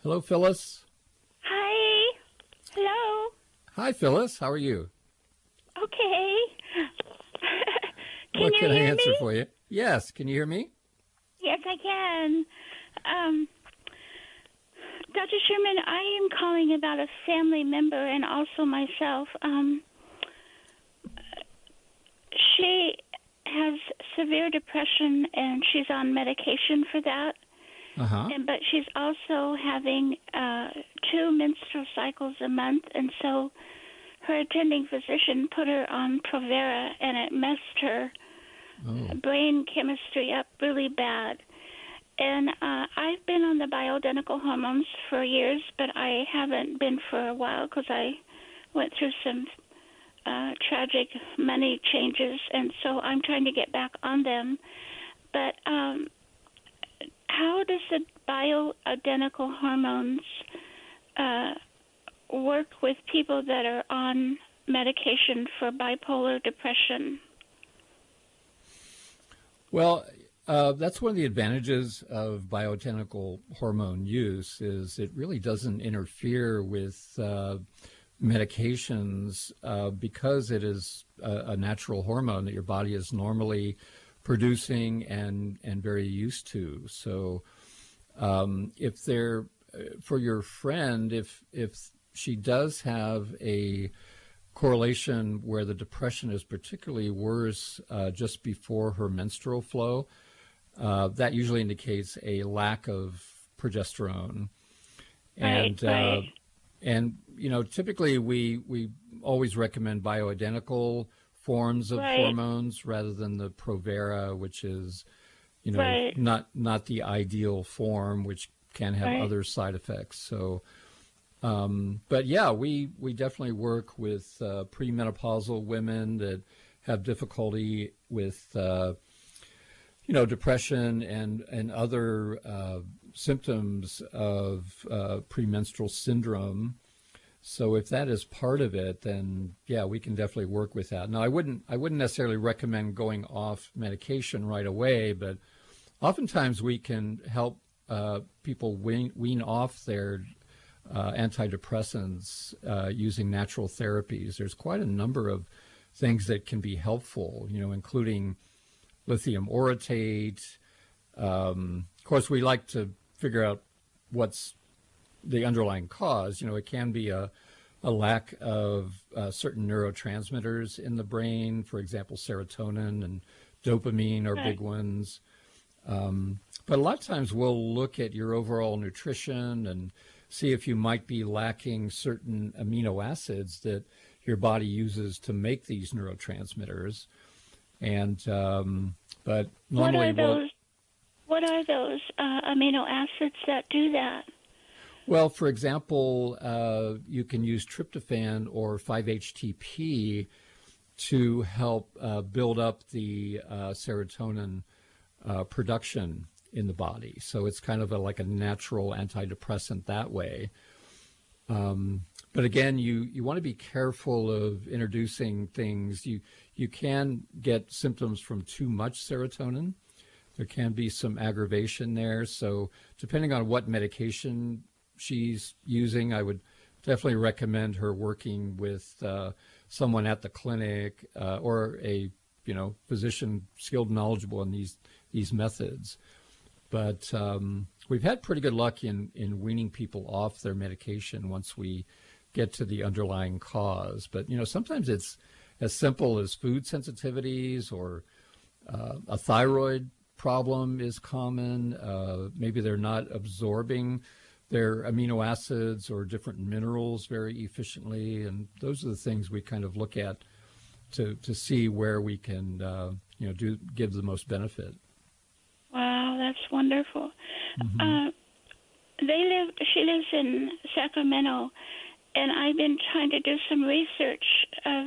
Hello, Phyllis. Hi. Hello. Hi, Phyllis. How are you? Okay. Can What you can I hear answer me? for you? Yes. Can you hear me? Yes, I can. Um, Dr. Sherman, I am calling about a family member and also myself. She has severe depression and she's on medication for that. Uh-huh. But she's also having 2 menstrual cycles a month, and so her attending physician put her on Provera, and it messed her Oh. brain chemistry up really bad. And I've been on the bioidentical hormones for years, but I haven't been for a while because I went through some tragic money changes, and so I'm trying to get back on them. But how does the bioidentical hormones work with people that are on medication for bipolar depression? Well, that's one of the advantages of bioidentical hormone use is it really doesn't interfere with medications because it is a natural hormone that your body is normally producing and very used to. So if they're for your friend, if she does have a correlation where the depression is particularly worse just before her menstrual flow, that usually indicates a lack of progesterone. And Right. and typically we always recommend bioidentical forms of Right. hormones rather than the Provera, which is Right. not the ideal form, which can have Right. other side effects. So, but yeah, we definitely work with premenopausal women that have difficulty with depression and other symptoms of premenstrual syndrome. So if that is part of it, then yeah, we can definitely work with that. Now, I wouldn't necessarily recommend going off medication right away, but oftentimes we can help people wean off their antidepressants using natural therapies. There's quite a number of things that can be helpful, including lithium orotate. Of course, we like to figure out what's the underlying cause. It can be a lack of certain neurotransmitters in the brain, for example, serotonin and dopamine are Right. big ones. But a lot of times we'll look at your overall nutrition and see if you might be lacking certain amino acids that your body uses to make these neurotransmitters. And but What normally are we'll those? What are those amino acids that do that? well, for example, you can use tryptophan or 5-HTP to help build up the serotonin production in the body. So it's kind of like a natural antidepressant that way. But again, you want to be careful of introducing things. You can get symptoms from too much serotonin. There can be some aggravation there. So depending on what medication she's using, I would definitely recommend her working with someone at the clinic or a physician skilled and knowledgeable in these methods. But we've had pretty good luck in weaning people off their medication once we get to the underlying cause. But sometimes it's as simple as food sensitivities or a thyroid problem is common. Maybe they're not absorbing their amino acids or different minerals very efficiently, and those are the things we kind of look at to see where we can give the most benefit. Wow, that's wonderful. Mm-hmm. She lives in Sacramento, and I've been trying to do some research of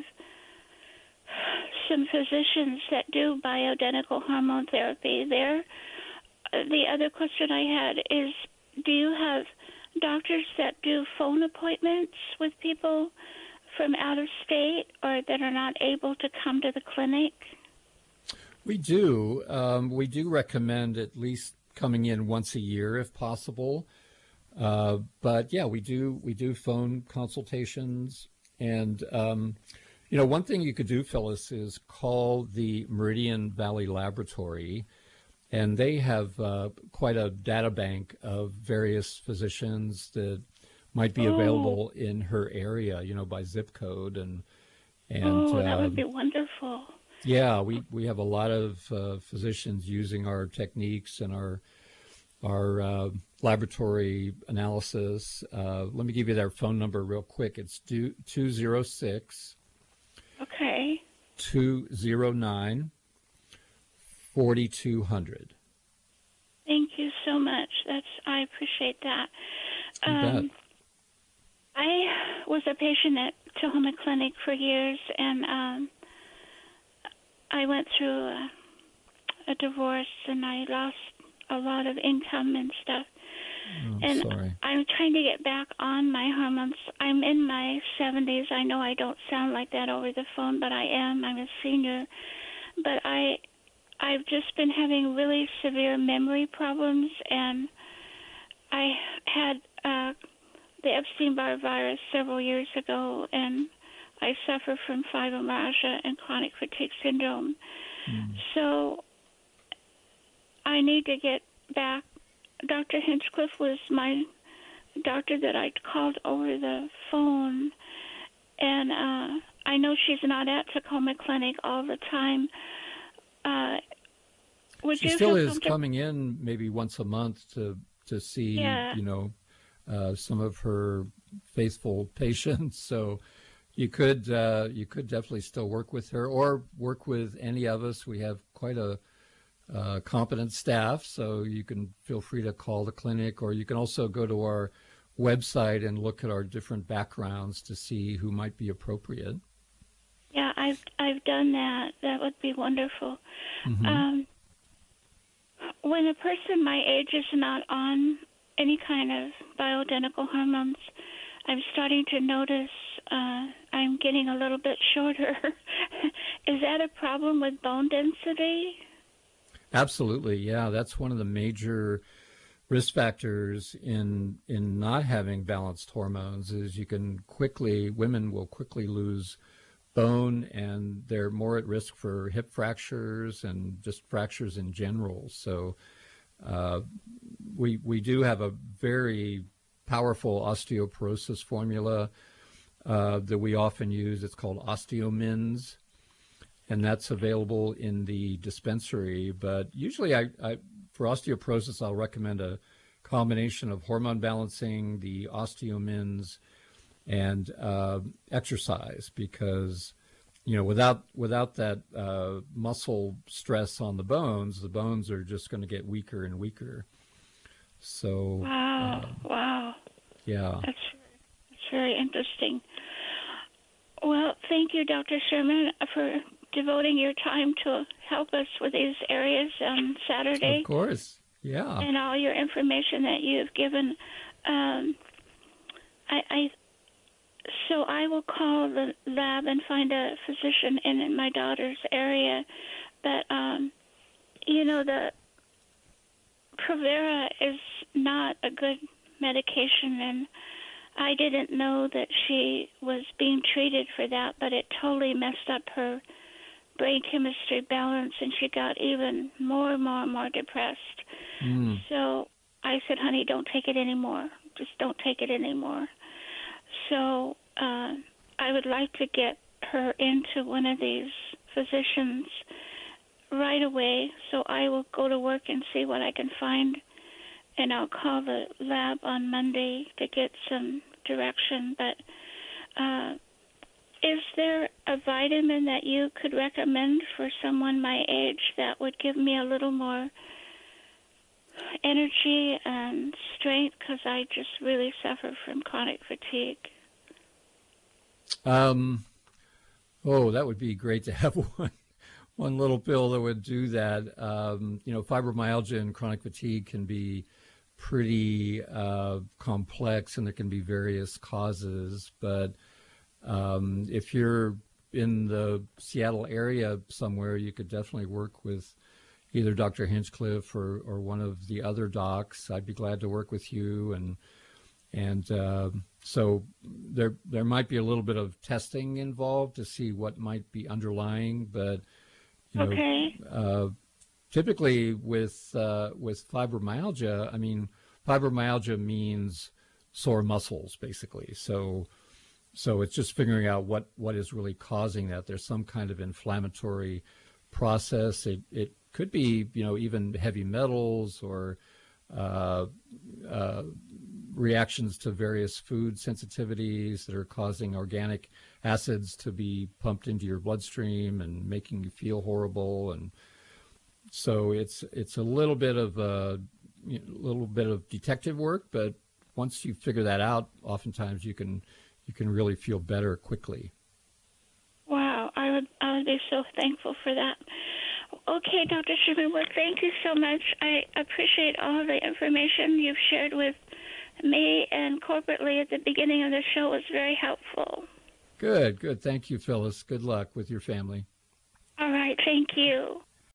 some physicians that do bioidentical hormone therapy there. The other question I had is, do you have doctors that do phone appointments with people from out of state or that are not able to come to the clinic? We do. We do recommend at least coming in once a year if possible. But yeah, we do phone consultations, and one thing you could do, Phyllis, is call the Meridian Valley Laboratory, and they have quite a data bank of various physicians that might be Oh, available in her area, by zip code, and oh, that would be wonderful. yeah, we have a lot of physicians using our techniques and our laboratory analysis. Let me give you their phone number real quick. It's 206 Okay. 209 4200. Thank you so much. I appreciate that. You bet. Um, I was a patient at Tahoma Clinic for years, and I went through a divorce, and I lost a lot of income and stuff. Oh, I'm And sorry. I'm trying to get back on my hormones. I'm in my 70s. I know I don't sound like that over the phone, but I am. I'm a senior. But I've just been having really severe memory problems, and I had the Epstein-Barr virus several years ago, and I suffer from fibromyalgia and chronic fatigue syndrome. Mm. So I need to get back. Dr. Hinchcliffe was my doctor that I called over the phone, and I know she's not at Tacoma Clinic all the time. Uh, would She you still feel is comfortable? coming in maybe once a month to see, Yeah, some of her faithful patients. So you could definitely still work with her or work with any of us. We have quite a competent staff, so you can feel free to call the clinic, or you can also go to our website and look at our different backgrounds to see who might be appropriate. yeah, I've done that. That would be wonderful. Hmm. Um, when a person my age is not on any kind of bioidentical hormones, I'm starting to notice I'm getting a little bit shorter. Is that a problem with bone density? Absolutely, yeah. That's one of the major risk factors in not having balanced hormones. Is women will quickly lose bone, and they're more at risk for hip fractures and just fractures in general. So uh, we do have a very powerful osteoporosis formula that we often use. It's called OsteoMins, and that's available in the dispensary. But usually, for osteoporosis, I'll recommend a combination of hormone balancing, the OsteoMins, and exercise, because without that muscle stress on the bones are just going to get weaker and weaker. So Wow, wow. yeah. That's very interesting. Well, thank you, Dr. Sherman, for devoting your time to help us with these areas on Of Saturday course. Yeah. and all your information that you've given. Um, I so I will call the lab and find a physician in my daughter's area. But the Provera is not a good medication, and I didn't know that she was being treated for that, but it totally messed up her brain chemistry balance, and she got even more depressed. Mm. So I said, honey, don't take it anymore. Just don't take it anymore. So I would like to get her into one of these physicians right away. So I will go to work and see what I can find, and I'll call the lab on Monday to get some direction. But is there a vitamin that you could recommend for someone my age that would give me a little more energy and strength? Because I just really suffer from chronic fatigue. Um, oh, that would be great to have one little pill that would do that. Fibromyalgia and chronic fatigue can be pretty complex, and there can be various causes. But if you're in the Seattle area somewhere, you could definitely work with either Dr. Hinchcliffe or one of the other docs. I'd be glad to work with you and And so there might be a little bit of testing involved to see what might be underlying, but Okay. typically with fibromyalgia, I mean, fibromyalgia means sore muscles, basically. So it's just figuring out what is really causing that. There's some kind of inflammatory process. It could be, even heavy metals or reactions to various food sensitivities that are causing organic acids to be pumped into your bloodstream and making you feel horrible. And so it's a little bit of detective work, but once you figure that out, oftentimes you can really feel better quickly. Wow, I would be so thankful for that. Okay, Dr. Schumann, well, thank you so much. I appreciate all the information you've shared with me and corporately at the beginning of the show. It was very helpful. Good. Thank you, Phyllis. Good luck with your family. All right, thank you.